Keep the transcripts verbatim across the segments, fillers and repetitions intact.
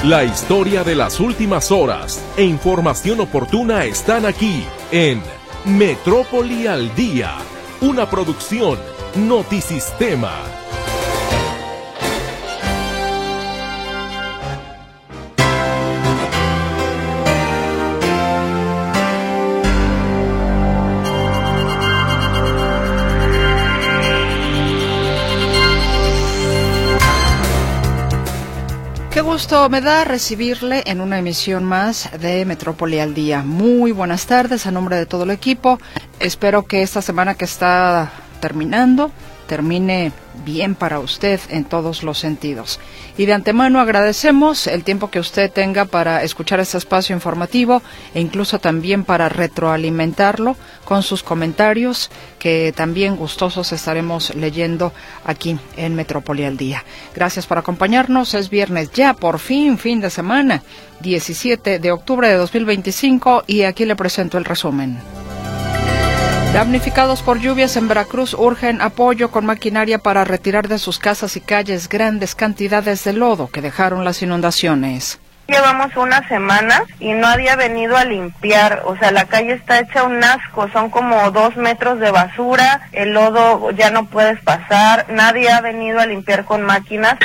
La historia de las últimas horas e información oportuna están aquí en Metrópoli al Día, una producción Notisistema. Qué gusto me da recibirle en una emisión más de Metrópoli al Día. Muy buenas tardes a nombre de todo el equipo. Espero que esta semana que está terminando termine bien para usted en todos los sentidos. Y de antemano agradecemos el tiempo que usted tenga para escuchar este espacio informativo e incluso también para retroalimentarlo con sus comentarios, que también gustosos estaremos leyendo aquí en Metrópoli al Día. Gracias por acompañarnos. Es viernes ya, por fin, fin de semana, diecisiete de octubre de dos mil veinticinco, y aquí le presento el resumen. Damnificados por lluvias en Veracruz urgen apoyo con maquinaria para retirar de sus casas y calles grandes cantidades de lodo que dejaron las inundaciones. Llevamos una semana y nadie ha venido a limpiar, o sea, la calle está hecha un asco, son como dos metros de basura, el lodo ya no puedes pasar, nadie ha venido a limpiar con máquinas.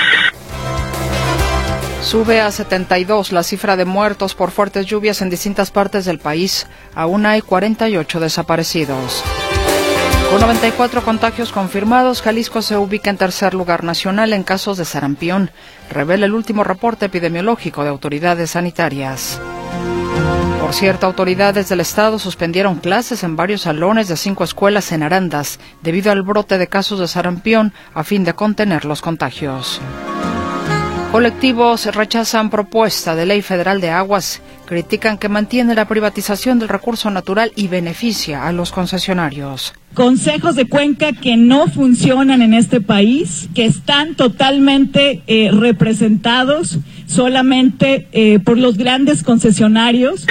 Sube a setenta y dos la cifra de muertos por fuertes lluvias en distintas partes del país. Aún hay cuarenta y ocho desaparecidos. Con noventa y cuatro contagios confirmados, Jalisco se ubica en tercer lugar nacional en casos de sarampión, revela el último reporte epidemiológico de autoridades sanitarias. Por cierto, autoridades del estado suspendieron clases en varios salones de cinco escuelas en Arandas debido al brote de casos de sarampión a fin de contener los contagios. Colectivos rechazan propuesta de ley federal de aguas, critican que mantiene la privatización del recurso natural y beneficia a los concesionarios. Consejos de cuenca que no funcionan en este país, que están totalmente eh, representados solamente eh, por los grandes concesionarios.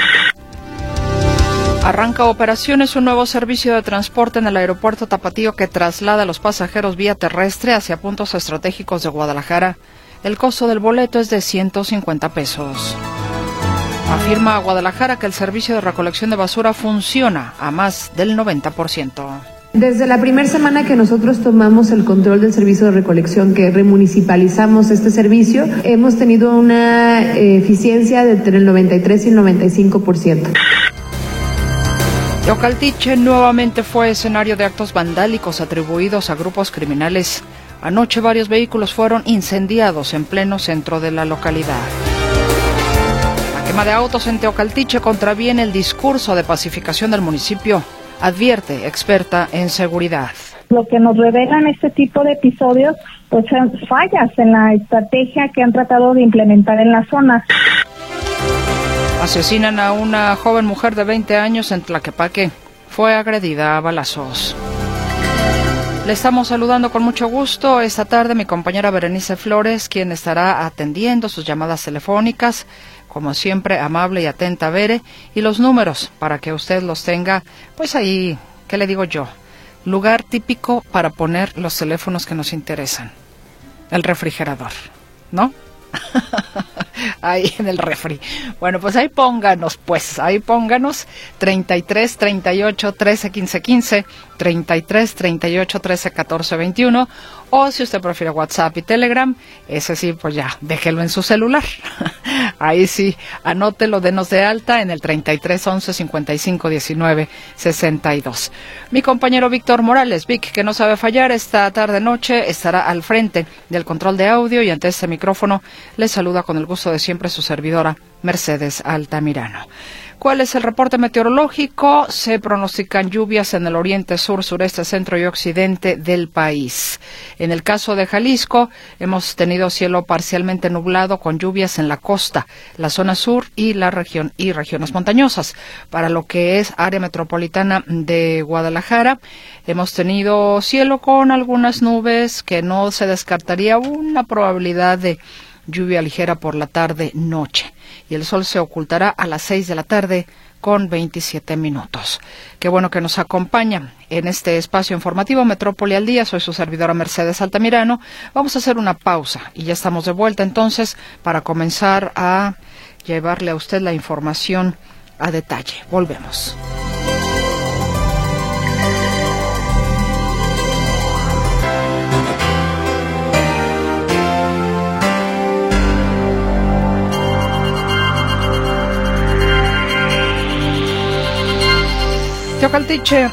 Arranca operaciones un nuevo servicio de transporte en el aeropuerto Tapatío que traslada a los pasajeros vía terrestre hacia puntos estratégicos de Guadalajara. El costo del boleto es de ciento cincuenta pesos. Afirma Guadalajara que el servicio de recolección de basura funciona a más del noventa por ciento. Desde la primera semana que nosotros tomamos el control del servicio de recolección, que remunicipalizamos este servicio, hemos tenido una eh, eficiencia de entre el noventa y tres y el noventa y cinco por ciento. Teocaltiche nuevamente fue escenario de actos vandálicos atribuidos a grupos criminales. Anoche varios vehículos fueron incendiados en pleno centro de la localidad. La quema de autos en Teocaltiche contraviene el discurso de pacificación del municipio, advierte experta en seguridad. Lo que nos revelan este tipo de episodios, pues son fallas en la estrategia que han tratado de implementar en la zona. Asesinan a una joven mujer de veinte años en Tlaquepaque. Fue agredida a balazos. Le estamos saludando con mucho gusto esta tarde mi compañera Berenice Flores, quien estará atendiendo sus llamadas telefónicas. Como siempre, amable y atenta, Bere, y los números para que usted los tenga, pues ahí, ¿qué le digo yo? Lugar típico para poner los teléfonos que nos interesan. El refrigerador, ¿no? Ahí en el refri. Bueno, pues ahí pónganos, pues, ahí pónganos treinta y tres, treinta y ocho, trece, quince, quince, treinta y tres, treinta y ocho, trece, catorce, veintiuno, o si usted prefiere WhatsApp y Telegram, ese sí, pues ya, déjelo en su celular. Ahí sí, anótelo, denos de alta en el treinta y tres, once, cincuenta y cinco, diecinueve, sesenta y dos. Mi compañero Víctor Morales, Vic, que no sabe fallar, esta tarde-noche estará al frente del control de audio y ante este micrófono le saluda con el gusto de siempre su servidora, Mercedes Altamirano. ¿Cuál es el reporte meteorológico? Se pronostican lluvias en el oriente, sur, sureste, centro y occidente del país. En el caso de Jalisco, hemos tenido cielo parcialmente nublado con lluvias en la costa, la zona sur y la región y regiones montañosas. Para lo que es área metropolitana de Guadalajara, hemos tenido cielo con algunas nubes que no se descartaría una probabilidad de lluvia ligera por la tarde-noche. Y el sol se ocultará a las seis de la tarde con veintisiete minutos. Qué bueno que nos acompaña en este espacio informativo Metrópoli al Día. Soy su servidora Mercedes Altamirano. Vamos a hacer una pausa y ya estamos de vuelta entonces para comenzar a llevarle a usted la información a detalle. Volvemos. Teocaltiche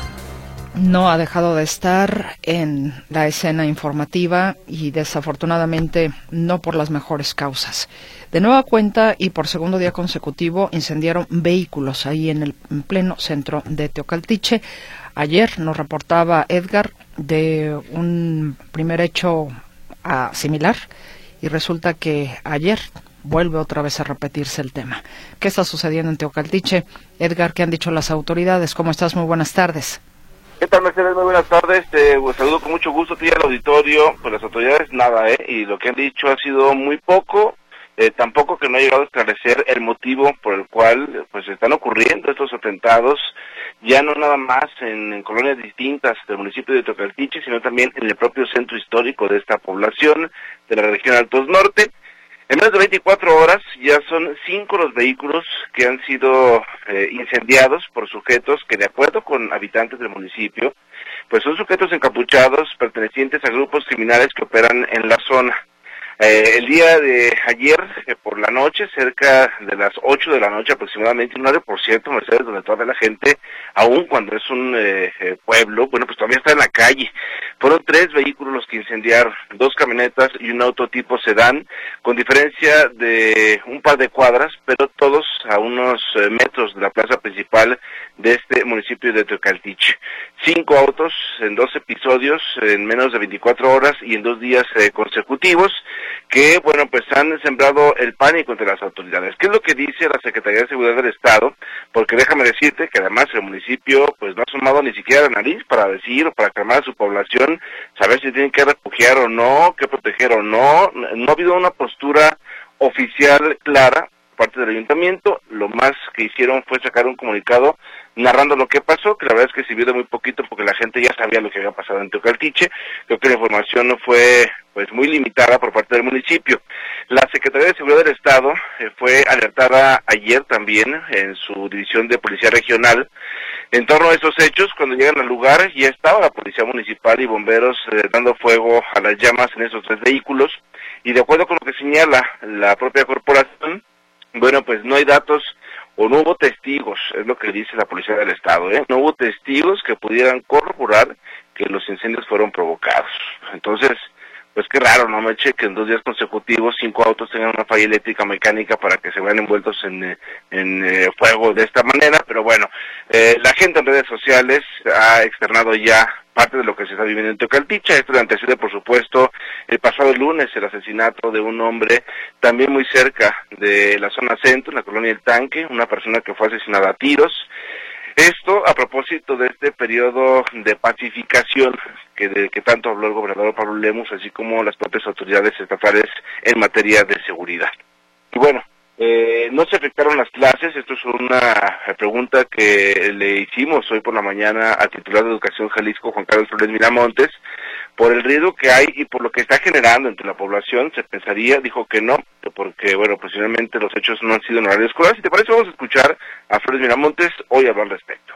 no ha dejado de estar en la escena informativa y desafortunadamente no por las mejores causas. De nueva cuenta y por segundo día consecutivo incendiaron vehículos ahí en el en pleno centro de Teocaltiche. Ayer nos reportaba Edgar de un primer hecho uh, similar y resulta que ayer vuelve otra vez a repetirse el tema. ¿Qué está sucediendo en Teocaltiche? Edgar, ¿qué han dicho las autoridades? ¿Cómo estás? Muy buenas tardes. ¿Qué tal, Mercedes? Muy buenas tardes. Te pues, saludo con mucho gusto a ti y al auditorio. Pues las autoridades nada, ¿eh? Y lo que han dicho ha sido muy poco. Eh, tampoco que no ha llegado a esclarecer el motivo por el cual pues están ocurriendo estos atentados, ya no nada más en, en colonias distintas del municipio de Teocaltiche, sino también en el propio centro histórico de esta población, de la región Altos Norte. En menos de veinticuatro horas ya son cinco los vehículos que han sido eh, incendiados por sujetos que, de acuerdo con habitantes del municipio, pues son sujetos encapuchados pertenecientes a grupos criminales que operan en la zona. Eh, el día de ayer, eh, por la noche, cerca de las ocho de la noche aproximadamente, un horario, por cierto, Mercedes, donde toda la gente, aún cuando es un eh, eh, pueblo, bueno, pues todavía está en la calle. Fueron tres vehículos los que incendiaron, dos camionetas y un auto tipo sedán, con diferencia de un par de cuadras, pero todos a unos eh, metros de la plaza principal de este municipio de Teocaltiche. Cinco autos en dos episodios, en menos de veinticuatro horas y en dos días eh, consecutivos, que, bueno, pues han sembrado el pánico entre las autoridades. ¿Qué es lo que dice la Secretaría de Seguridad del Estado? Porque déjame decirte que además el municipio, pues no ha asomado ni siquiera la nariz para decir o para aclamar a su población, saber si tienen que refugiar o no, qué proteger o no. No ha habido una postura oficial clara por parte del ayuntamiento. Lo más que hicieron fue sacar un comunicado narrando lo que pasó, que la verdad es que sirvió de muy poquito porque la gente ya sabía lo que había pasado en Teocaltiche. Creo que la información no fue pues muy limitada por parte del municipio. La Secretaría de Seguridad del Estado eh, fue alertada ayer también en su división de Policía Regional en torno a esos hechos. Cuando llegan al lugar ya estaba la Policía Municipal y bomberos eh, dando fuego a las llamas en esos tres vehículos, y de acuerdo con lo que señala la propia corporación, bueno, pues no hay datos o no hubo testigos, es lo que dice la Policía del Estado, ¿eh? No hubo testigos que pudieran corroborar que los incendios fueron provocados. Entonces, pues qué raro, ¿no, Meche? Que en dos días consecutivos cinco autos tengan una falla eléctrica mecánica para que se vean envueltos en, en eh, fuego de esta manera, pero bueno, eh, la gente en redes sociales ha externado ya parte de lo que se está viviendo en Teocaltiche. Esto le antecede, por supuesto, el pasado lunes, el asesinato de un hombre también muy cerca de la zona centro, en la colonia El Tanque, una persona que fue asesinada a tiros. Esto a propósito de este periodo de pacificación que de que tanto habló el gobernador Pablo Lemus, así como las propias autoridades estatales en materia de seguridad. Y bueno, eh, no se afectaron las clases. Esto es una pregunta que le hicimos hoy por la mañana al titular de Educación Jalisco, Juan Carlos Flores Miramontes, por el riesgo que hay y por lo que está generando entre la población. Se pensaría, dijo que no, porque, bueno, posiblemente los hechos no han sido en horario escolar. Si te parece, vamos a escuchar a Flores Miramontes hoy hablar al respecto.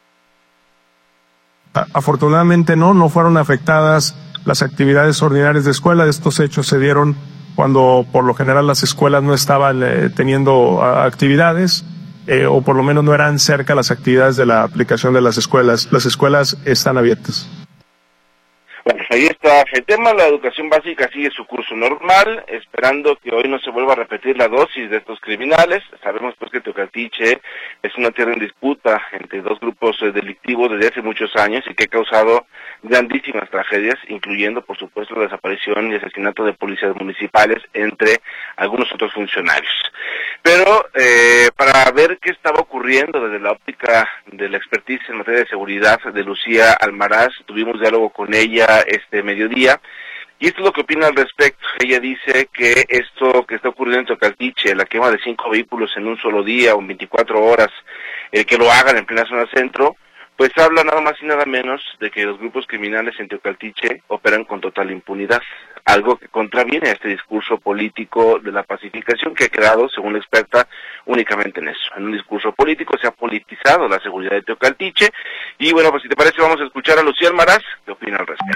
Afortunadamente no, no fueron afectadas las actividades ordinarias de escuela. Estos hechos se dieron cuando por lo general las escuelas no estaban eh, teniendo a, actividades, eh, o por lo menos no eran cerca las actividades de la aplicación de las escuelas. Las escuelas están abiertas. Bueno, ahí está el tema. La educación básica sigue su curso normal, esperando que hoy no se vuelva a repetir la dosis de estos criminales. Sabemos pues que Teocaltiche es una tierra en disputa entre dos grupos eh, delictivos desde hace muchos años y que ha causado grandísimas tragedias, incluyendo por supuesto la desaparición y asesinato de policías municipales, entre algunos otros funcionarios. Pero eh, para ver qué estaba ocurriendo desde la óptica de la expertise en materia de seguridad de Lucía Almaraz, tuvimos diálogo con ella este mediodía, y esto es lo que opina al respecto. Ella dice que esto que está ocurriendo en Teocaltiche, la quema de cinco vehículos en un solo día o en veinticuatro horas el que lo hagan en plena zona centro, pues habla nada más y nada menos de que los grupos criminales en Teocaltiche operan con total impunidad, algo que contraviene a este discurso político de la pacificación que ha quedado, según la experta, únicamente en eso. En un discurso político se ha politizado la seguridad de Teocaltiche, y bueno, pues si te parece vamos a escuchar a Lucía Almaraz, ¿qué opina al respecto?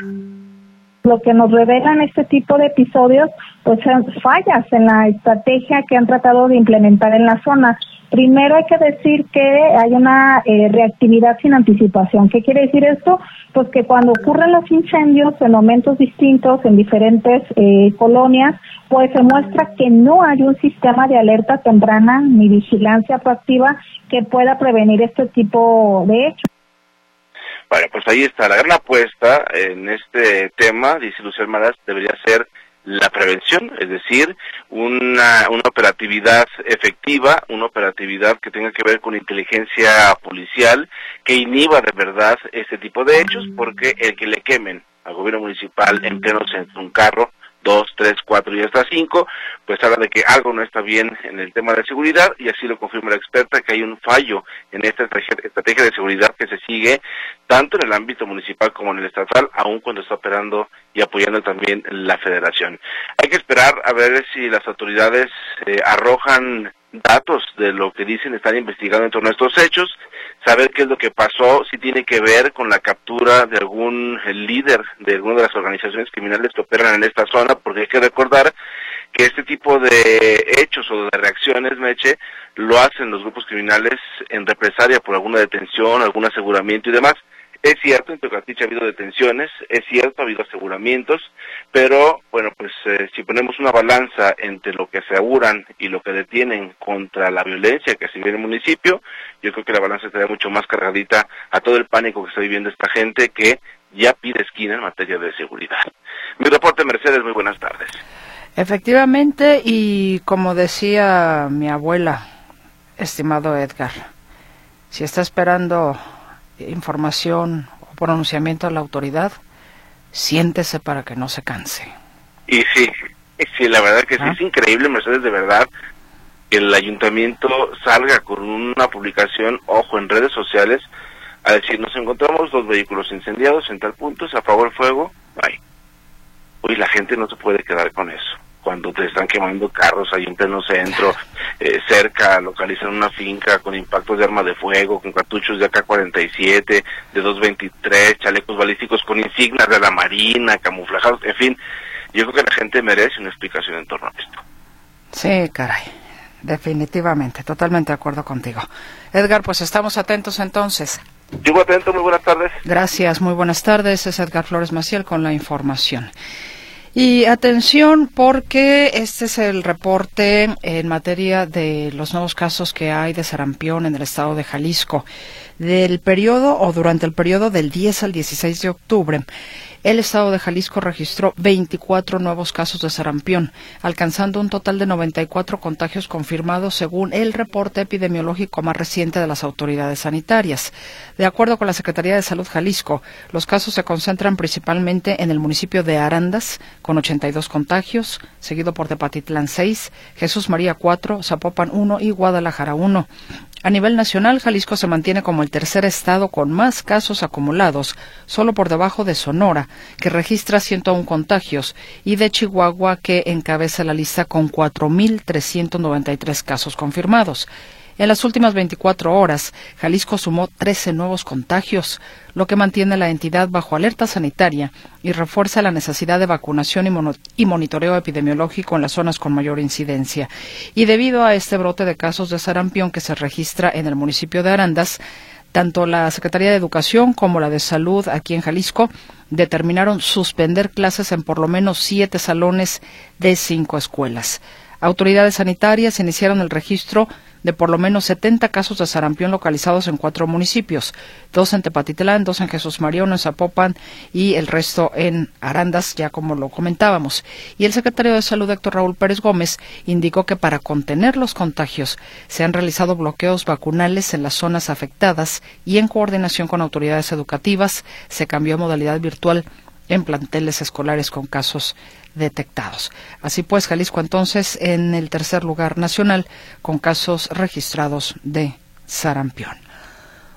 Lo que nos revelan este tipo de episodios, pues son fallas en la estrategia que han tratado de implementar en la zona. Primero hay que decir que hay una eh, reactividad sin anticipación. ¿Qué quiere decir esto? Pues que cuando ocurren los incendios en momentos distintos en diferentes eh, colonias, pues se muestra que no hay un sistema de alerta temprana ni vigilancia proactiva que pueda prevenir este tipo de hechos. Bueno, pues ahí está la gran apuesta en este tema, dice Lucía Almaraz, debería ser la prevención, es decir, una, una operatividad efectiva, una operatividad que tenga que ver con inteligencia policial, que inhiba de verdad este tipo de hechos, porque el que le quemen al gobierno municipal en pleno centro un carro, dos, tres, cuatro y hasta cinco, pues habla de que algo no está bien en el tema de seguridad, y así lo confirma la experta, que hay un fallo en esta estrategia de seguridad que se sigue tanto en el ámbito municipal como en el estatal, aun cuando está operando y apoyando también la federación. Hay que esperar a ver si las autoridades eh, arrojan datos de lo que dicen, están investigando en torno a estos hechos, saber qué es lo que pasó, si tiene que ver con la captura de algún líder de alguna de las organizaciones criminales que operan en esta zona, porque hay que recordar que este tipo de hechos o de reacciones, Meche, lo hacen los grupos criminales en represalia por alguna detención, algún aseguramiento y demás. Es cierto, en Teocaltiche ha habido detenciones, es cierto, ha habido aseguramientos, pero, bueno, pues eh, si ponemos una balanza entre lo que aseguran y lo que detienen contra la violencia que se vive en el municipio, yo creo que la balanza estaría mucho más cargadita a todo el pánico que está viviendo esta gente que ya pide esquina en materia de seguridad. Mi reporte, Mercedes, muy buenas tardes. Efectivamente, y como decía mi abuela, estimado Edgar, si está esperando información o pronunciamiento a la autoridad, siéntese para que no se canse. Y sí, sí, la verdad que sí, ¿Ah? Es increíble, Mercedes, de verdad, que el ayuntamiento salga con una publicación, ojo, en redes sociales, a decir, nos encontramos dos vehículos incendiados en tal punto, se apagó el fuego, ay. Uy, la gente no se puede quedar con eso. Cuando te están quemando carros ahí en pleno centro, eh, cerca, localizan una finca con impactos de arma de fuego, con cartuchos de A K cuarenta y siete, de dos veintitrés, chalecos balísticos con insignias de la Marina, camuflajados, en fin, yo creo que la gente merece una explicación en torno a esto. Sí, caray, definitivamente, totalmente de acuerdo contigo. Edgar, pues estamos atentos entonces. Sigo atento, muy buenas tardes. Gracias, muy buenas tardes, es Edgar Flores Maciel con la información. Y atención, porque este es el reporte en materia de los nuevos casos que hay de sarampión en el estado de Jalisco. Del periodo o durante el periodo del diez al dieciséis de octubre, el estado de Jalisco registró veinticuatro nuevos casos de sarampión, alcanzando un total de noventa y cuatro contagios confirmados según el reporte epidemiológico más reciente de las autoridades sanitarias. De acuerdo con la Secretaría de Salud Jalisco, los casos se concentran principalmente en el municipio de Arandas, con ochenta y dos contagios, seguido por Tepatitlán seis, Jesús María cuatro, Zapopan uno y Guadalajara uno. A nivel nacional, Jalisco se mantiene como el tercer estado con más casos acumulados, solo por debajo de Sonora, que registra ciento uno contagios, y de Chihuahua, que encabeza la lista con cuatro mil trescientos noventa y tres casos confirmados. En las últimas veinticuatro horas, Jalisco sumó trece nuevos contagios, lo que mantiene la entidad bajo alerta sanitaria y refuerza la necesidad de vacunación y, mono- y monitoreo epidemiológico en las zonas con mayor incidencia. Y debido a este brote de casos de sarampión que se registra en el municipio de Arandas, tanto la Secretaría de Educación como la de Salud aquí en Jalisco determinaron suspender clases en por lo menos siete salones de cinco escuelas. Autoridades sanitarias iniciaron el registro de por lo menos setenta casos de sarampión localizados en cuatro municipios, dos en Tepatitlán, dos en Jesús María, uno en Zapopan y el resto en Arandas, ya como lo comentábamos. Y el secretario de Salud, Héctor Raúl Pérez Gómez, indicó que para contener los contagios se han realizado bloqueos vacunales en las zonas afectadas y en coordinación con autoridades educativas se cambió a modalidad virtual en planteles escolares con casos detectados. Así pues, Jalisco entonces en el tercer lugar nacional con casos registrados de sarampión.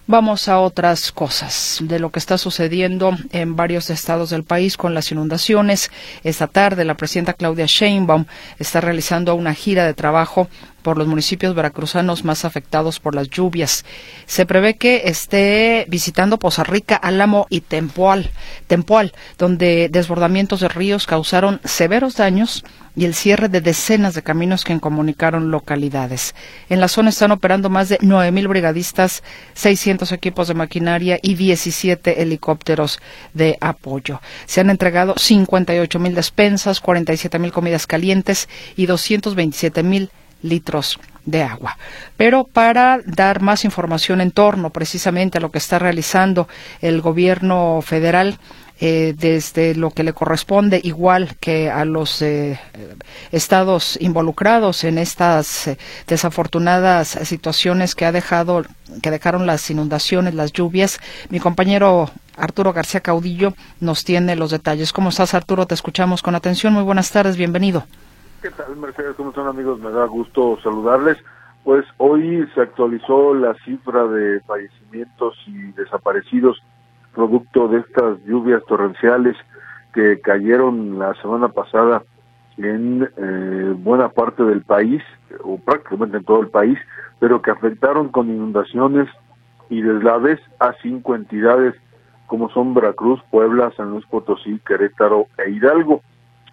Vamos a otras cosas de lo que está sucediendo en varios estados del país con las inundaciones. Esta tarde la presidenta Claudia Sheinbaum está realizando una gira de trabajo por los municipios veracruzanos más afectados por las lluvias. Se prevé que esté visitando Poza Rica, Álamo y Tempoal, Tempoal, donde desbordamientos de ríos causaron severos daños y el cierre de decenas de caminos que incomunicaron localidades. En la zona están operando más de nueve mil brigadistas, seiscientos equipos de maquinaria y diecisiete helicópteros de apoyo. Se han entregado cincuenta y ocho mil despensas, cuarenta y siete mil comidas calientes y doscientos veintisiete mil litros de agua. Pero para dar más información en torno precisamente a lo que está realizando el gobierno federal, eh, desde lo que le corresponde, igual que a los eh, estados involucrados en estas eh, desafortunadas situaciones que ha dejado, que dejaron las inundaciones, las lluvias, mi compañero Arturo García Caudillo nos tiene los detalles. ¿Cómo estás, Arturo? Te escuchamos con atención. Muy buenas tardes, bienvenido. ¿Qué tal, Mercedes? ¿Cómo están, amigos? Me da gusto saludarles. Pues hoy se actualizó la cifra de fallecimientos y desaparecidos producto de estas lluvias torrenciales que cayeron la semana pasada en eh, buena parte del país, o prácticamente en todo el país, pero que afectaron con inundaciones y deslaves a cinco entidades como son Veracruz, Puebla, San Luis Potosí, Querétaro e Hidalgo.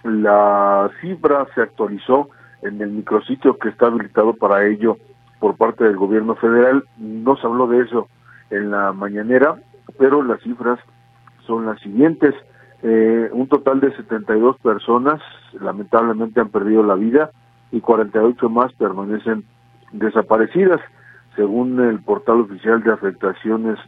La cifra se actualizó en el micrositio que está habilitado para ello por parte del gobierno federal. No se habló de eso en la mañanera, pero las cifras son las siguientes. Eh, un total de setenta y dos personas lamentablemente han perdido la vida y cuarenta y ocho más permanecen desaparecidas. Según el portal oficial de afectaciones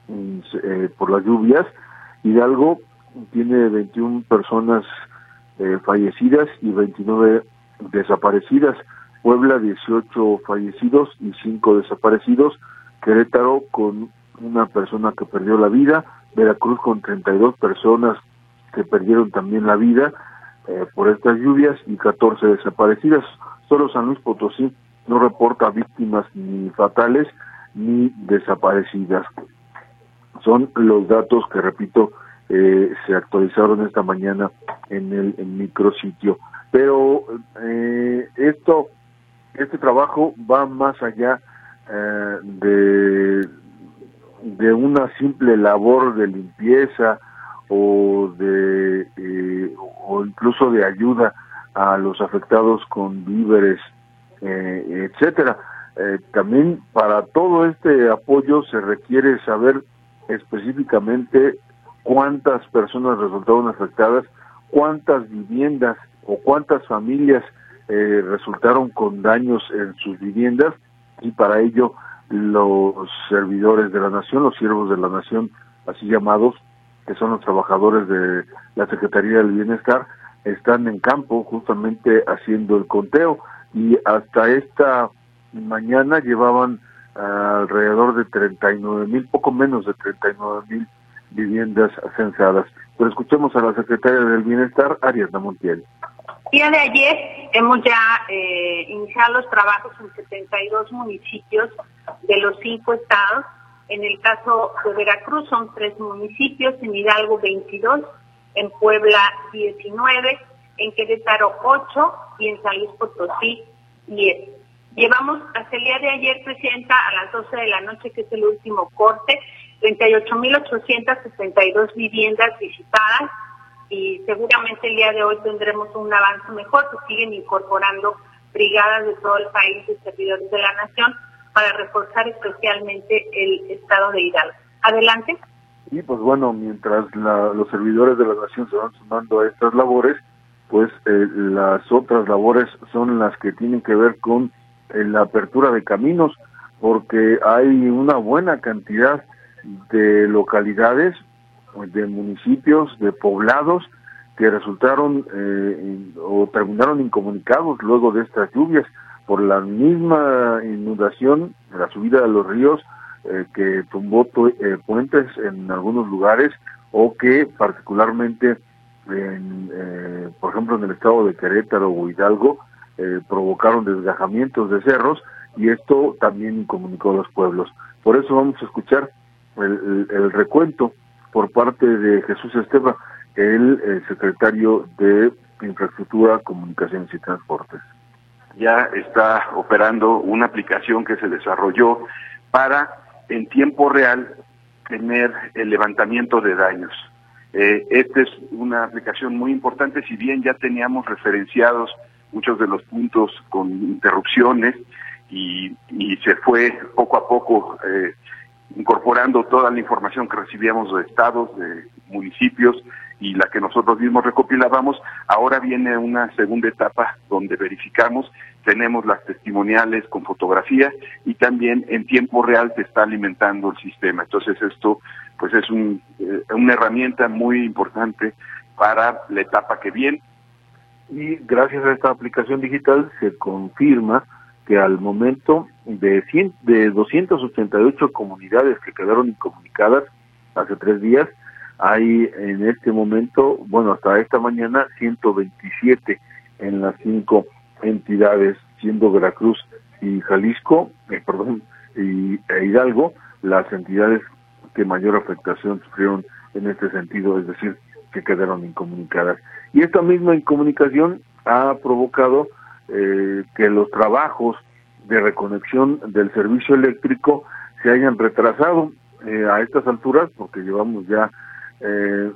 eh, por las lluvias, Hidalgo tiene veintiuna personas Eh, fallecidas y veintinueve desaparecidas, Puebla dieciocho fallecidos y cinco desaparecidos, Querétaro con una persona que perdió la vida, Veracruz con treinta y dos personas que perdieron también la vida eh, por estas lluvias y catorce desaparecidas. Solo San Luis Potosí no reporta víctimas ni fatales ni desaparecidas. Son los datos que, repito, Eh, se actualizaron esta mañana en el, el micrositio. Pero eh, esto, este trabajo va más allá eh, de, de una simple labor de limpieza o de eh, o incluso de ayuda a los afectados con víveres, eh, etcétera. Eh, también para todo este apoyo se requiere saber específicamente cuántas personas resultaron afectadas, cuántas viviendas o cuántas familias eh, resultaron con daños en sus viviendas, y para ello los servidores de la nación, los siervos de la nación, así llamados, que son los trabajadores de la Secretaría del Bienestar, están en campo justamente haciendo el conteo, y hasta esta mañana llevaban uh, alrededor de treinta y nueve mil, poco menos de treinta y nueve mil viviendas censadas. Pero escuchemos a la secretaria del Bienestar, Ariadna Montiel. El día de ayer hemos ya eh, iniciado los trabajos en setenta y dos municipios de los cinco estados. En el caso de Veracruz son tres municipios, en Hidalgo veintidós, en Puebla diecinueve, en Querétaro ocho y en San Luis Potosí diez. Llevamos hasta el día de ayer, Presidenta, a las doce de la noche, que es el último corte, treinta y ocho mil ochocientas setenta y dos viviendas visitadas, y seguramente el día de hoy tendremos un avance mejor. Se siguen incorporando brigadas de todo el país de servidores de la nación para reforzar especialmente el estado de Hidalgo. Adelante. Y pues bueno, mientras la, los servidores de la nación se van sumando a estas labores, pues eh, las otras labores son las que tienen que ver con eh, la apertura de caminos, porque hay una buena cantidad de localidades, de municipios, de poblados que resultaron eh, o terminaron incomunicados luego de estas lluvias por la misma inundación, la subida de los ríos eh, que tumbó eh, puentes en algunos lugares, o que particularmente en, eh, por ejemplo en el estado de Querétaro o Hidalgo eh, provocaron desgajamientos de cerros, y esto también incomunicó a los pueblos. Por eso vamos a escuchar el, el, el recuento por parte de Jesús Esteva, el, el secretario de Infraestructura, Comunicaciones y Transportes. Ya está operando una aplicación que se desarrolló para, en tiempo real, tener el levantamiento de daños. Eh, esta es una aplicación muy importante, si bien ya teníamos referenciados muchos de los puntos con interrupciones y, y se fue poco a poco eh, incorporando toda la información que recibíamos de estados, de municipios y la que nosotros mismos recopilábamos. Ahora viene una segunda etapa donde verificamos, tenemos las testimoniales con fotografía y también en tiempo real se está alimentando el sistema. Entonces esto pues es un, eh, una herramienta muy importante para la etapa que viene. Y gracias a esta aplicación digital se confirma que al momento de, cien, de doscientas ochenta y ocho comunidades que quedaron incomunicadas hace tres días, hay en este momento, bueno, hasta esta mañana, ciento veintisiete en las cinco entidades, siendo Veracruz y Jalisco, eh, perdón, y e Hidalgo, las entidades que mayor afectación sufrieron en este sentido, es decir, que quedaron incomunicadas. Y esta misma incomunicación ha provocado eh, que los trabajos de reconexión del servicio eléctrico se hayan retrasado eh, a estas alturas, porque llevamos ya eh,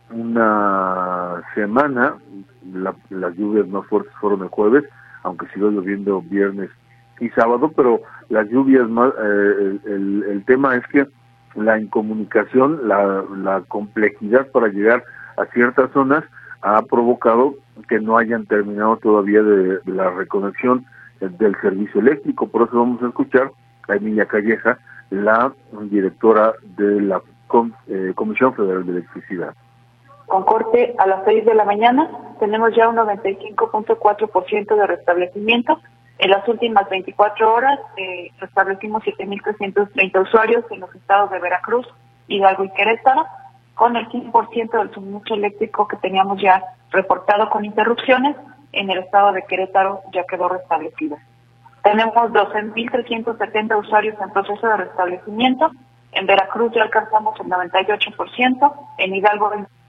una semana, la, las lluvias más fuertes fueron el jueves, aunque siguió lloviendo viernes y sábado, pero las lluvias más, eh, el, el, el tema es que la incomunicación, la, la complejidad para llegar a ciertas zonas ha provocado que no hayan terminado todavía de, de la reconexión del servicio eléctrico. Por eso vamos a escuchar a Emilia Calleja, la directora de la Com, eh, Comisión Federal de Electricidad. Con corte a las seis de la mañana tenemos ya un noventa y cinco punto cuatro por ciento de restablecimiento. En las últimas veinticuatro horas eh, restablecimos siete mil trescientos treinta usuarios en los estados de Veracruz, Hidalgo y Querétaro, con el cien por ciento del suministro eléctrico que teníamos ya reportado con interrupciones. En el estado de Querétaro ya quedó restablecido. Tenemos doce mil trescientos setenta usuarios en proceso de restablecimiento. En Veracruz ya alcanzamos el noventa y ocho por ciento, en Hidalgo...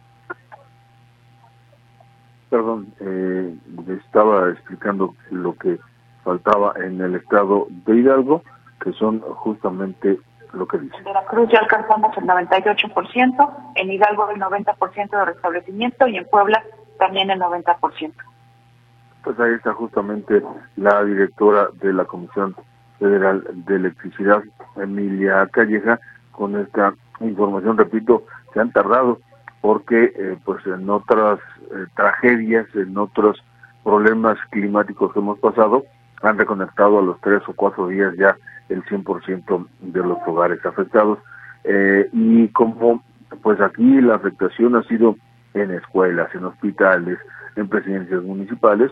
Perdón, eh, estaba explicando lo que faltaba en el estado de Hidalgo, que son justamente lo que dice. En Veracruz ya alcanzamos el noventa y ocho por ciento, en Hidalgo el noventa por ciento de restablecimiento y en Puebla también el noventa por ciento. Pues ahí está justamente la directora de la Comisión Federal de Electricidad, Emilia Calleja, con esta información. Repito, se han tardado porque eh, pues en otras eh, tragedias, en otros problemas climáticos que hemos pasado, han reconectado a los tres o cuatro días ya el cien por ciento de los hogares afectados. Eh, y como pues aquí la afectación ha sido en escuelas, en hospitales, en presidencias municipales,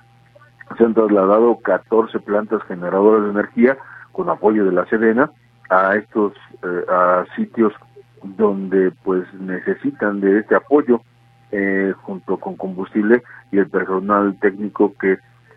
se han trasladado catorce plantas generadoras de energía con apoyo de la Sedena a estos eh, a sitios donde pues necesitan de este apoyo eh, junto con combustible y el personal técnico que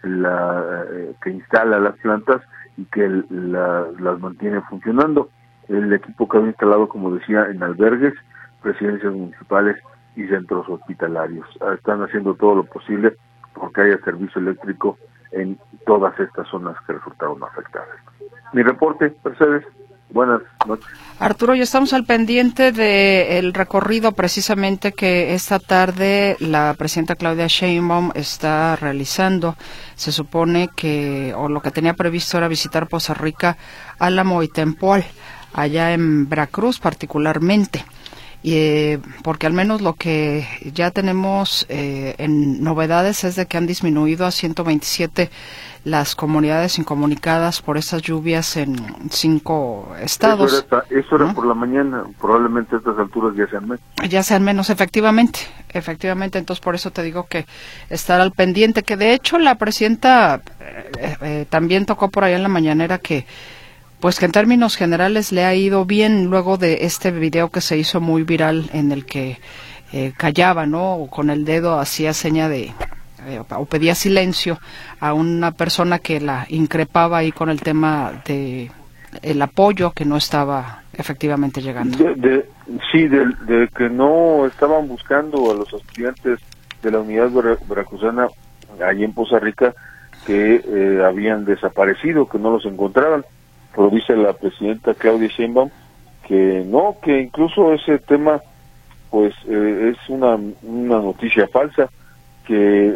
la eh, que instala las plantas y que la, las mantiene funcionando. El equipo que ha instalado, como decía, en albergues, presidencias municipales y centros hospitalarios. Están haciendo todo lo posible porque haya servicio eléctrico en todas estas zonas que resultaron afectadas. Mi reporte, Mercedes. Buenas noches. Arturo, ya estamos al pendiente del recorrido precisamente que esta tarde la presidenta Claudia Sheinbaum está realizando. Se supone que, o lo que tenía previsto era visitar Poza Rica, Álamo y Tempoal, allá en Veracruz particularmente. Y, eh, porque al menos lo que ya tenemos eh, en novedades es de que han disminuido a ciento veintisiete las comunidades incomunicadas por esas lluvias en cinco estados. Eso era, eso era ¿no? por la mañana, probablemente a estas alturas ya sean menos. Ya sean menos, efectivamente, efectivamente, entonces por eso te digo que estar al pendiente, que de hecho la presidenta eh, eh, también tocó por ahí en la mañanera que pues que en términos generales le ha ido bien luego de este video que se hizo muy viral en el que eh, callaba, ¿no? O con el dedo hacía seña de, eh, o pedía silencio a una persona que la increpaba ahí con el tema de el apoyo que no estaba efectivamente llegando. De, de, sí, de, de que no estaban buscando a los estudiantes de la unidad vera, veracruzana allí en Poza Rica, que eh, habían desaparecido, que no los encontraban. Pero dice la presidenta Claudia Sheinbaum que no, que incluso ese tema pues eh, es una, una noticia falsa, que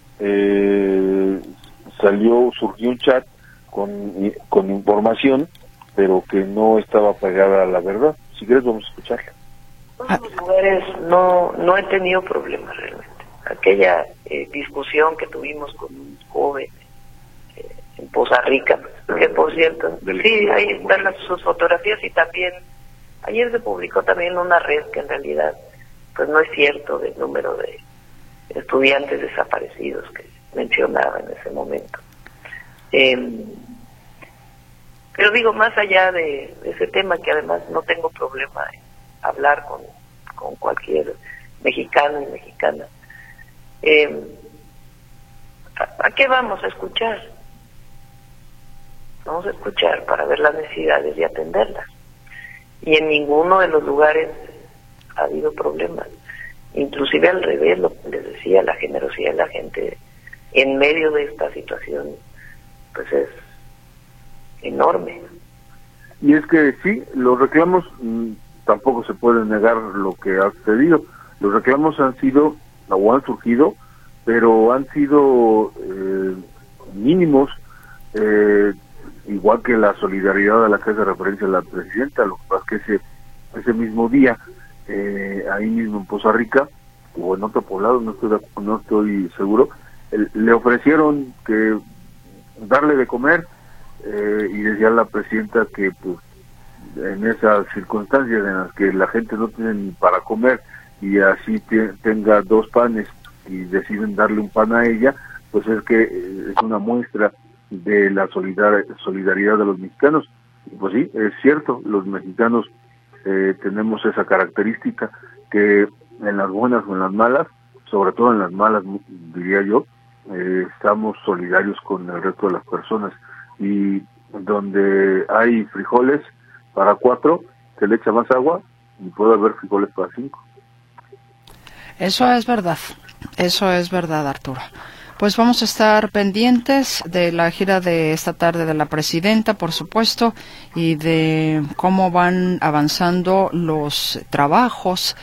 eh, salió, surgió un chat con, con información, pero que no estaba pegada a la verdad. Si quieres vamos a escucharla. En los lugares no, no he tenido problemas realmente. Aquella eh, discusión que tuvimos con un joven eh, en Poza Rica, que por cierto, sí, ahí están las, sus fotografías, y también ayer se publicó también una red que en realidad pues no es cierto del número de estudiantes desaparecidos que mencionaba en ese momento. Eh, pero digo, más allá de, de ese tema, que además no tengo problema en hablar con, con cualquier mexicano y mexicana, eh, ¿a, ¿a qué vamos a escuchar? Vamos a escuchar para ver las necesidades y atenderlas. Y en ninguno de los lugares ha habido problemas. Inclusive al revés, lo que les decía, la generosidad de la gente en medio de esta situación pues es enorme. Y es que sí, los reclamos, mmm, tampoco se puede negar lo que ha sucedido. Los reclamos han sido, o han surgido, pero han sido eh, mínimos, eh, igual que la solidaridad a la que hace referencia la presidenta. Lo que pasa es que ese, ese mismo día, eh, ahí mismo en Poza Rica, o en otro poblado, no estoy, no estoy seguro, el, le ofrecieron que darle de comer, eh, y decía la presidenta que pues en esas circunstancias en las que la gente no tiene ni para comer y así te, tenga dos panes y deciden darle un pan a ella, pues es que eh, es una muestra de la solidar solidaridad de los mexicanos. Y pues sí, es cierto, los mexicanos eh, tenemos esa característica, que en las buenas o en las malas, sobre todo en las malas, diría yo, eh, estamos solidarios con el resto de las personas, y donde hay frijoles para cuatro, se le echa más agua y puede haber frijoles para cinco. Eso es verdad, eso es verdad, Arturo. Pues vamos a estar pendientes de la gira de esta tarde de la presidenta, por supuesto, y de cómo van avanzando los trabajos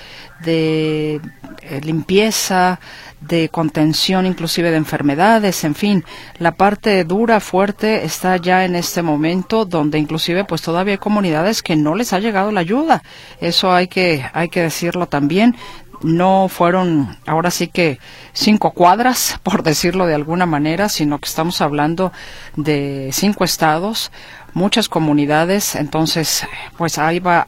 de eh, limpieza, de contención inclusive de enfermedades, en fin, la parte dura, fuerte está ya en este momento, donde inclusive pues todavía hay comunidades que no les ha llegado la ayuda. Eso hay que hay que decirlo también. No fueron, ahora sí que cinco cuadras, por decirlo de alguna manera, sino que estamos hablando de cinco estados, muchas comunidades. Entonces, pues ahí va,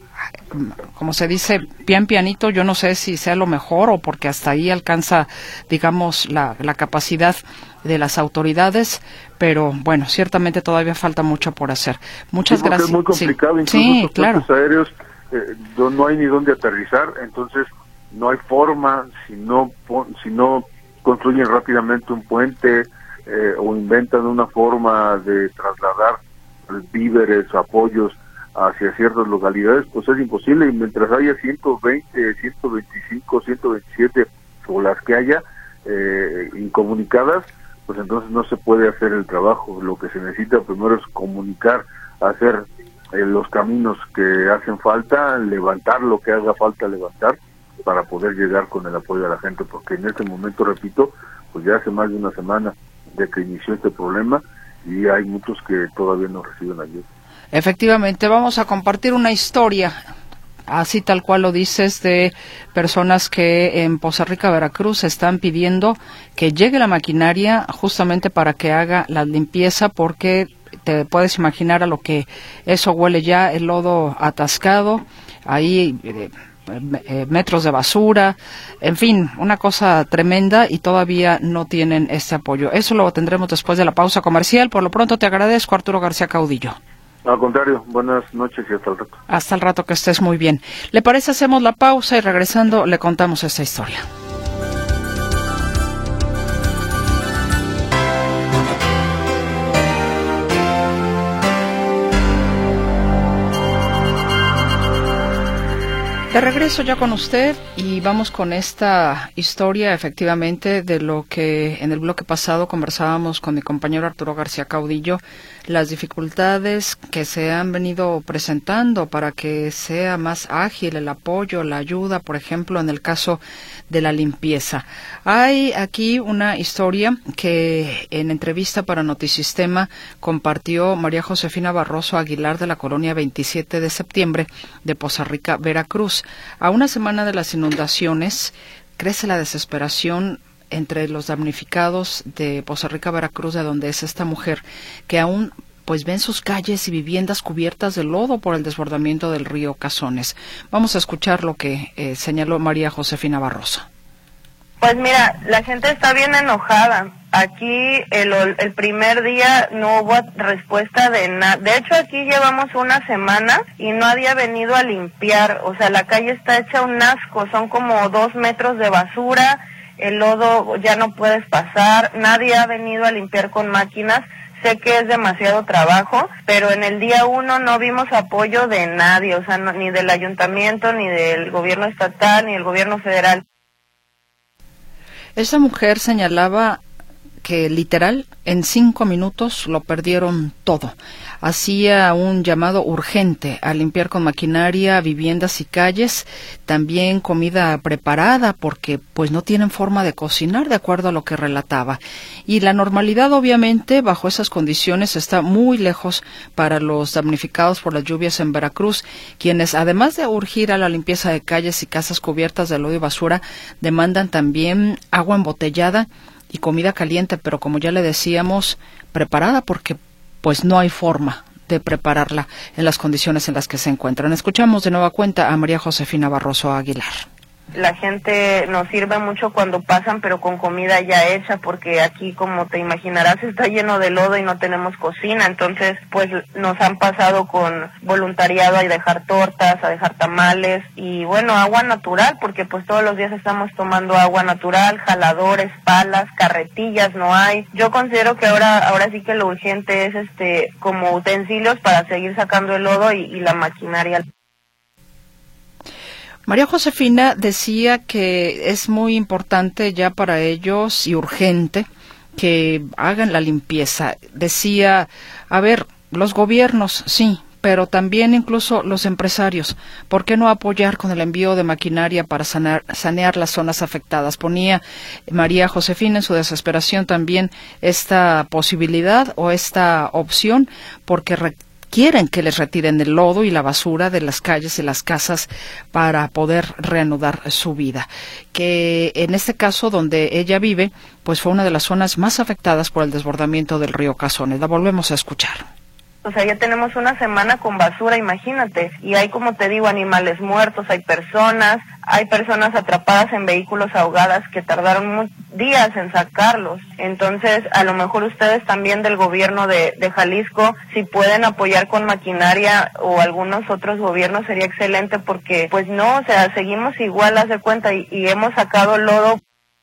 como se dice, pian pianito. Yo no sé si sea lo mejor o porque hasta ahí alcanza, digamos, la, la capacidad de las autoridades, pero bueno, ciertamente todavía falta mucho por hacer. Muchas sí, gracias. Es muy complicado, sí, incluso sí, los claro. aéreos eh, no hay ni dónde aterrizar, entonces no hay forma, si no si no construyen rápidamente un puente eh, o inventan una forma de trasladar víveres, apoyos hacia ciertas localidades, pues es imposible. Y mientras haya ciento veinte, ciento veinticinco, ciento veintisiete o las que haya eh, incomunicadas, pues entonces no se puede hacer el trabajo. Lo que se necesita primero es comunicar, hacer eh, los caminos que hacen falta, levantar lo que haga falta levantar, para poder llegar con el apoyo de la gente, porque en este momento, repito, pues ya hace más de una semana de que inició este problema y hay muchos que todavía no reciben ayuda. Efectivamente, vamos a compartir una historia, así tal cual lo dices, de personas que en Poza Rica, Veracruz, están pidiendo que llegue la maquinaria justamente para que haga la limpieza, porque te puedes imaginar a lo que eso huele ya, el lodo atascado, ahí eh, eh, metros de basura, en fin, una cosa tremenda, y todavía no tienen este apoyo. Eso lo tendremos después de la pausa comercial. Por lo pronto te agradezco, Arturo García Caudillo. Al contrario, buenas noches y hasta el rato. Hasta el rato, que estés muy bien. ¿Le parece hacemos la pausa y regresando le contamos esta historia? De regreso ya con usted y vamos con esta historia efectivamente de lo que en el bloque pasado conversábamos con mi compañero Arturo García Caudillo, las dificultades que se han venido presentando para que sea más ágil el apoyo, la ayuda, por ejemplo, en el caso de la limpieza. Hay aquí una historia que en entrevista para Notisistema compartió María Josefina Barroso Aguilar de la colonia veintisiete de septiembre de Poza Rica, Veracruz. A una semana de las inundaciones, crece la desesperación entre los damnificados de Poza Rica, Veracruz, de donde es esta mujer, que aún pues ven sus calles y viviendas cubiertas de lodo por el desbordamiento del río Cazones. Vamos a escuchar lo que eh, señaló María Josefina Barroso. Pues mira, la gente está bien enojada. Aquí el, el primer día no hubo respuesta de nada. De hecho, aquí llevamos una semana y nadie ha venido a limpiar. O sea, la calle está hecha un asco. Son como dos metros de basura. El lodo ya no puedes pasar. Nadie ha venido a limpiar con máquinas. Sé que es demasiado trabajo, pero en el día uno no vimos apoyo de nadie. O sea, no, ni del ayuntamiento, ni del gobierno estatal, ni del gobierno federal. Esa mujer señalaba que literal en cinco minutos lo perdieron todo. Hacía un llamado urgente a limpiar con maquinaria viviendas y calles, también comida preparada porque pues no tienen forma de cocinar de acuerdo a lo que relataba. Y la normalidad obviamente bajo esas condiciones está muy lejos para los damnificados por las lluvias en Veracruz, quienes además de urgir a la limpieza de calles y casas cubiertas de lodo y basura, demandan también agua embotellada y comida caliente, pero como ya le decíamos, preparada porque pues no hay forma de prepararla en las condiciones en las que se encuentran. Escuchamos de nueva cuenta a María Josefina Barroso Aguilar. La gente nos sirve mucho cuando pasan, pero con comida ya hecha, porque aquí, como te imaginarás, está lleno de lodo y no tenemos cocina. Entonces, pues nos han pasado con voluntariado a dejar tortas, a dejar tamales y, bueno, agua natural, porque pues todos los días estamos tomando agua natural, jaladores, palas, carretillas, no hay. Yo considero que ahora ahora sí que lo urgente es este como utensilios para seguir sacando el lodo y, y la maquinaria. María Josefina decía que es muy importante ya para ellos y urgente que hagan la limpieza. Decía, a ver, los gobiernos, sí, pero también incluso los empresarios, ¿por qué no apoyar con el envío de maquinaria para sanar, sanear las zonas afectadas? Ponía María Josefina en su desesperación también esta posibilidad o esta opción, porque quieren que les retiren el lodo y la basura de las calles y las casas para poder reanudar su vida. Que en este caso donde ella vive, pues fue una de las zonas más afectadas por el desbordamiento del río Cazones. La volvemos a escuchar. O sea, ya tenemos una semana con basura, imagínate, y hay, como te digo, animales muertos, hay personas, hay personas atrapadas en vehículos ahogadas que tardaron días en sacarlos. Entonces, a lo mejor ustedes también del gobierno de, de Jalisco, si pueden apoyar con maquinaria o algunos otros gobiernos, sería excelente, porque pues no, o sea, seguimos igual, haz de cuenta, y, y hemos sacado lodo.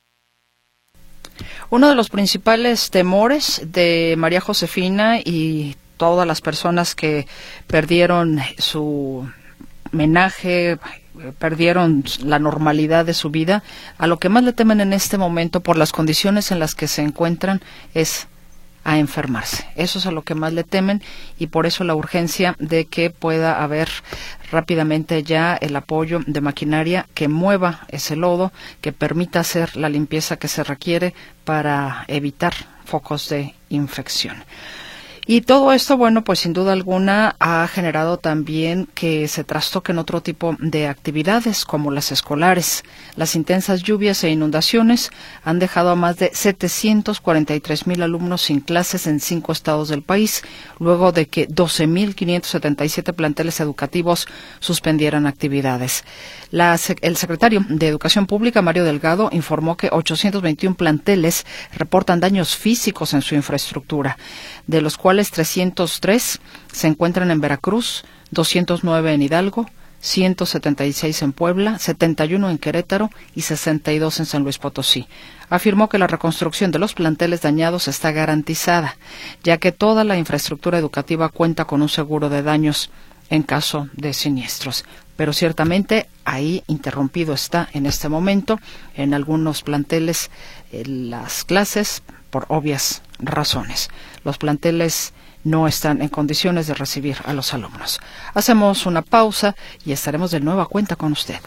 Uno de los principales temores de María Josefina y todas las personas que perdieron su menaje, perdieron la normalidad de su vida, a lo que más le temen en este momento por las condiciones en las que se encuentran es a enfermarse. Eso es a lo que más le temen y por eso la urgencia de que pueda haber rápidamente ya el apoyo de maquinaria que mueva ese lodo, que permita hacer la limpieza que se requiere para evitar focos de infección. Y todo esto, bueno, pues sin duda alguna ha generado también que se trastoquen otro tipo de actividades como las escolares. Las intensas lluvias e inundaciones han dejado a más de setecientos cuarenta y tres mil alumnos sin clases en cinco estados del país, luego de que doce mil quinientos setenta y siete planteles educativos suspendieran actividades. La, el secretario de Educación Pública, Mario Delgado, informó que ochocientos veintiún planteles reportan daños físicos en su infraestructura, de los cuales trescientos tres se encuentran en Veracruz, doscientos nueve en Hidalgo, ciento setenta y seis en Puebla, setenta y uno en Querétaro y sesenta y dos en San Luis Potosí. Afirmó que la reconstrucción de los planteles dañados está garantizada, ya que toda la infraestructura educativa cuenta con un seguro de daños en caso de siniestros. pero ciertamente ahí interrumpido está en este momento en algunos planteles eh, las clases por obvias razones. Los planteles no están en condiciones de recibir a los alumnos. Hacemos una pausa y estaremos de nueva cuenta con usted.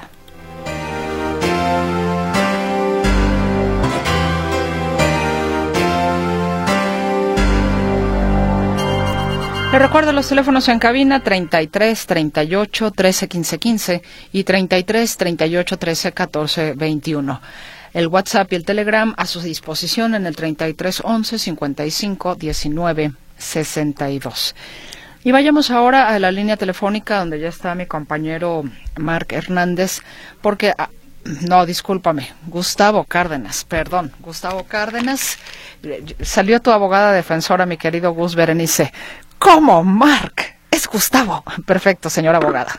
Le recuerdo los teléfonos en cabina treinta y tres, treinta y ocho, trece, quince, quince y treinta y tres, treinta y ocho, trece, catorce, veintiuno. El WhatsApp y el Telegram a su disposición en el treinta y tres, once, cincuenta y cinco, diecinueve, sesenta y dos. Y vayamos ahora a la línea telefónica donde ya está mi compañero Marc Hernández, porque... Ah, no, discúlpame, Gustavo Cárdenas, perdón, Gustavo Cárdenas. Salió tu abogada defensora, mi querido Gus Berenice. ¿Cómo, Marc? Es Gustavo. Perfecto, señora abogada.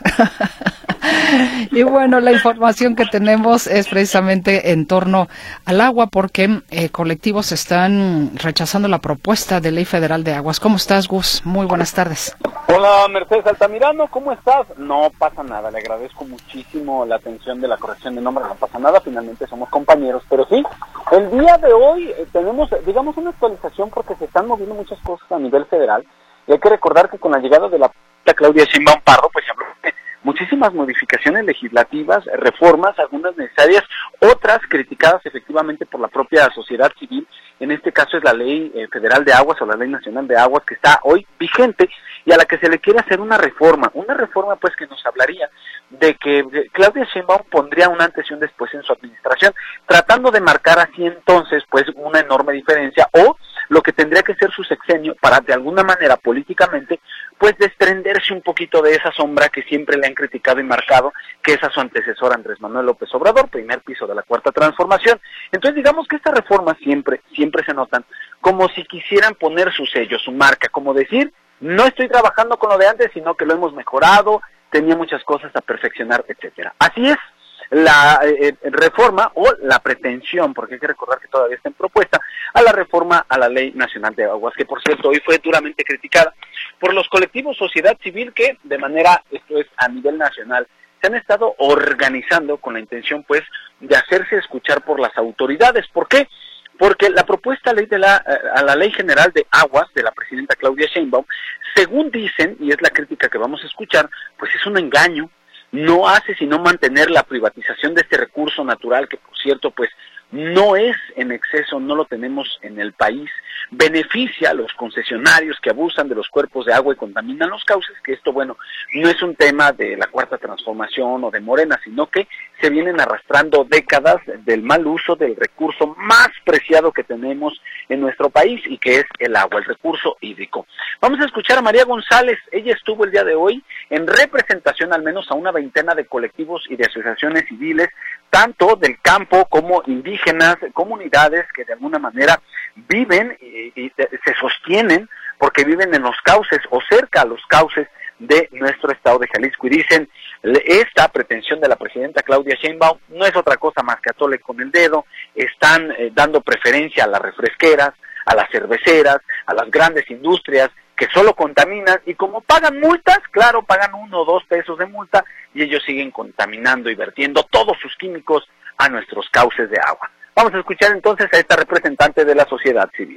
Y bueno, la información que tenemos es precisamente en torno al agua, porque eh, colectivos están rechazando la propuesta de ley federal de aguas. ¿Cómo estás, Gus? Muy buenas tardes. Hola, Mercedes Altamirano, ¿cómo estás? No pasa nada, le agradezco muchísimo la atención de la corrección de nombre, no pasa nada, finalmente somos compañeros, pero sí, el día de hoy eh, tenemos, digamos, una actualización porque se están moviendo muchas cosas a nivel federal, y hay que recordar que con la llegada de la Claudia Sheinbaum Pardo, pues se habló de muchísimas modificaciones legislativas, reformas, algunas necesarias, otras criticadas efectivamente por la propia sociedad civil. En este caso es la Ley eh, Federal de Aguas o la Ley Nacional de Aguas que está hoy vigente y a la que se le quiere hacer una reforma, una reforma pues que nos hablaría de que Claudia Sheinbaum pondría un antes y un después en su administración, tratando de marcar así entonces pues una enorme diferencia o lo que tendría que ser su sexenio para de alguna manera políticamente pues desprenderse un poquito de esa sombra que siempre le han criticado y marcado, que es a su antecesor Andrés Manuel López Obrador, primer piso de la Cuarta Transformación. Entonces digamos que estas reformas siempre, siempre se notan como si quisieran poner su sello, su marca, como decir, no estoy trabajando con lo de antes, sino que lo hemos mejorado, tenía muchas cosas a perfeccionar, etcétera. Así es la eh, reforma o la pretensión, porque hay que recordar que todavía está en propuesta, a la reforma a la Ley Nacional de Aguas, que por cierto hoy fue duramente criticada por los colectivos sociedad civil que de manera, esto es a nivel nacional, se han estado organizando con la intención pues de hacerse escuchar por las autoridades. ¿Por qué? Porque la propuesta ley de la, a la Ley General de Aguas de la presidenta Claudia Sheinbaum, según dicen, y es la crítica que vamos a escuchar, pues es un engaño, no hace sino mantener la privatización de este recurso natural que por cierto pues no es en exceso, no lo tenemos en el país, beneficia a los concesionarios que abusan de los cuerpos de agua y contaminan los cauces, que esto, bueno, no es un tema de la Cuarta Transformación o de Morena, sino que se vienen arrastrando décadas del mal uso del recurso más preciado que tenemos en nuestro país y que es el agua, el recurso hídrico. Vamos a escuchar a María González, ella estuvo el día de hoy en representación al menos a una veintena de colectivos y de asociaciones civiles, tanto del campo como indígenas, comunidades que de alguna manera viven y, y se sostienen porque viven en los cauces o cerca a los cauces de nuestro estado de Jalisco y dicen, esta pretensión de la presidenta Claudia Sheinbaum no es otra cosa más que atole con el dedo, están eh, dando preferencia a las refresqueras, a las cerveceras, a las grandes industrias que solo contaminan y como pagan multas, claro, pagan uno o dos pesos de multa y ellos siguen contaminando y vertiendo todos sus químicos a nuestros cauces de agua. Vamos a escuchar entonces a esta representante de la sociedad civil.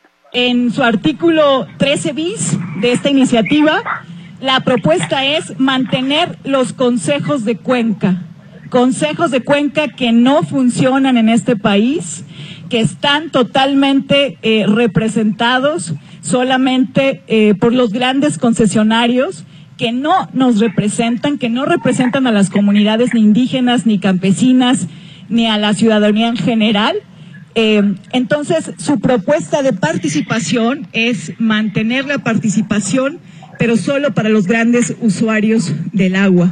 En su artículo trece bis de esta iniciativa, la propuesta es mantener los consejos de cuenca, consejos de cuenca que no funcionan en este país, que están totalmente eh, representados solamente eh, por los grandes concesionarios que no nos representan, que no representan a las comunidades ni indígenas, ni campesinas, ni a la ciudadanía en general. Eh, entonces, su propuesta de participación es mantener la participación, pero solo para los grandes usuarios del agua.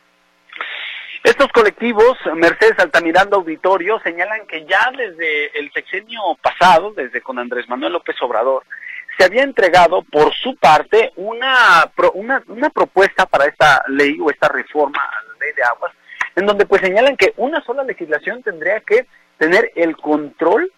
Estos colectivos, Mercedes Altamirano Auditorio, señalan que ya desde el sexenio pasado, desde con Andrés Manuel López Obrador, se había entregado por su parte una, una, una propuesta para esta ley o esta reforma a la ley de aguas, en donde pues señalan que una sola legislación tendría que tener el control,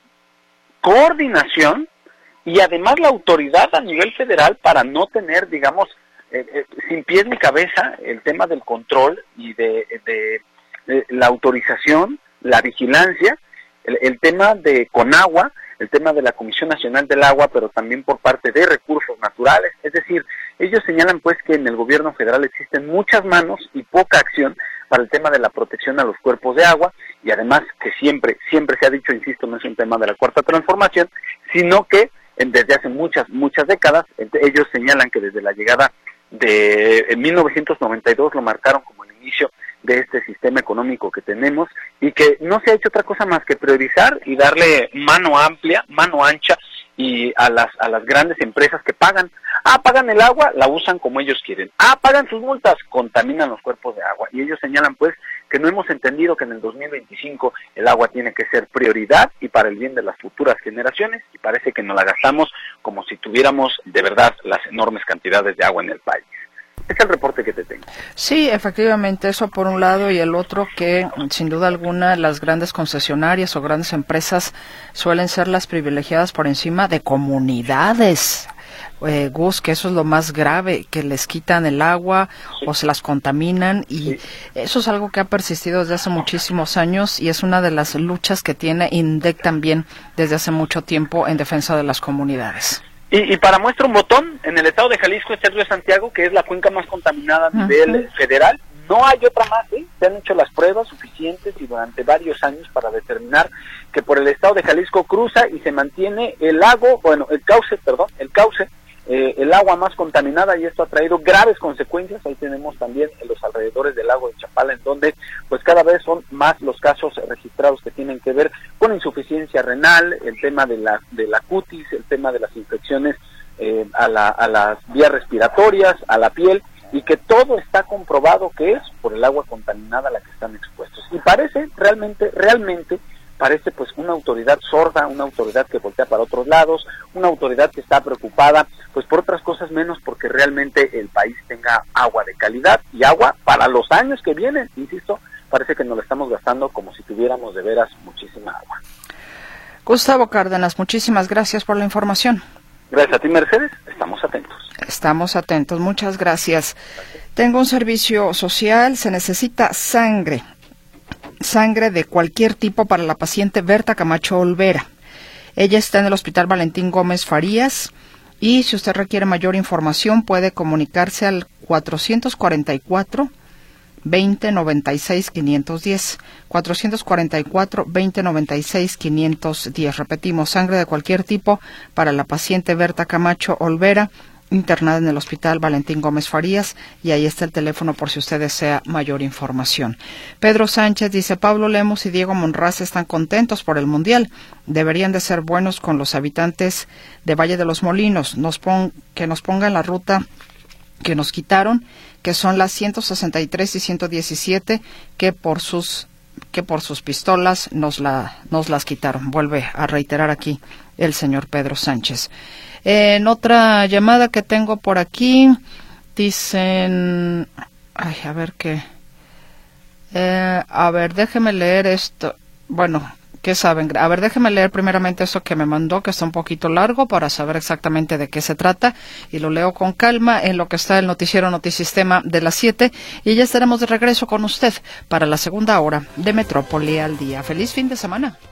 coordinación y además la autoridad a nivel federal para no tener, digamos, eh, eh, sin pies ni cabeza el tema del control y de, de, de la autorización, la vigilancia, el, el tema de Conagua, el tema de la Comisión Nacional del Agua, pero también por parte de Recursos Naturales. Es decir, ellos señalan pues que en el gobierno federal existen muchas manos y poca acción para el tema de la protección a los cuerpos de agua, y además que siempre, siempre se ha dicho, insisto, no es un tema de la Cuarta Transformación, sino que desde hace muchas, muchas décadas, ellos señalan que desde la llegada de en mil novecientos noventa y dos lo marcaron como el inicio de este sistema económico que tenemos, y que no se ha hecho otra cosa más que priorizar y darle mano amplia, mano ancha y a las a las grandes empresas que pagan. Ah, pagan el agua, la usan como ellos quieren. Ah, pagan sus multas, contaminan los cuerpos de agua. Y ellos señalan pues que no hemos entendido que en el dos mil veinticinco el agua tiene que ser prioridad y para el bien de las futuras generaciones, y parece que nos la gastamos como si tuviéramos de verdad las enormes cantidades de agua en el país. Es el reporte que te tengo. Sí, efectivamente, eso por un lado, y el otro que sin duda alguna las grandes concesionarias o grandes empresas suelen ser las privilegiadas por encima de comunidades. Eh, Gus, que eso es lo más grave, que les quitan el agua sí. o se las contaminan, y sí. eso es algo que ha persistido desde hace muchísimos años, y es una de las luchas que tiene INDEC también desde hace mucho tiempo en defensa de las comunidades. Y, y para muestra un botón, en el estado de Jalisco está el río Santiago, que es la cuenca más contaminada a nivel uh-huh. federal. No hay otra más, ¿eh? Se han hecho las pruebas suficientes y durante varios años para determinar que por el estado de Jalisco cruza y se mantiene el lago, bueno, el cauce, perdón, el cauce, eh, el agua más contaminada, y esto ha traído graves consecuencias. Ahí tenemos también en los alrededores del lago de Chapala, en donde pues cada vez son más los casos registrados que tienen que ver con insuficiencia renal, el tema de la de la cutis, el tema de las infecciones eh, a, la, a las vías respiratorias, a la piel, y que todo está comprobado que es por el agua contaminada a la que están expuestos. Y parece, realmente, realmente, parece pues una autoridad sorda, una autoridad que voltea para otros lados, una autoridad que está preocupada pues por otras cosas menos porque realmente el país tenga agua de calidad y agua para los años que vienen. Insisto, parece que nos lo estamos gastando como si tuviéramos de veras muchísima agua. Gustavo Cárdenas, muchísimas gracias por la información. Gracias a ti, Mercedes, estamos atentos. Estamos atentos, muchas gracias. Tengo un servicio social, se necesita sangre, sangre de cualquier tipo para la paciente Berta Camacho Olvera. Ella está en el Hospital Valentín Gómez Farías, y si usted requiere mayor información puede comunicarse al cuatrocientos cuarenta y cuatro, veinte noventa y seis, quinientos diez, cuatrocientos cuarenta y cuatro, veinte noventa y seis, quinientos diez. Repetimos, sangre de cualquier tipo para la paciente Berta Camacho Olvera, internada en el Hospital Valentín Gómez Farías, y ahí está el teléfono por si usted desea mayor información. Pedro Sánchez dice, Pablo Lemos y Diego Monraz están contentos por el Mundial. Deberían de ser buenos con los habitantes de Valle de los Molinos, nos pon, que nos pongan la ruta que nos quitaron, que son las ciento sesenta y tres y ciento diecisiete, que por sus que por sus pistolas nos la nos las quitaron. Vuelve a reiterar aquí el señor Pedro Sánchez. En otra llamada que tengo por aquí, dicen, ay, a ver qué, eh, a ver, déjeme leer esto, bueno, ¿qué saben? A ver, déjeme leer primeramente esto que me mandó, que está un poquito largo, para saber exactamente de qué se trata, y lo leo con calma en lo que está el noticiero Notisistema de las siete, y ya estaremos de regreso con usted para la segunda hora de Metrópoli al Día. ¡Feliz fin de semana!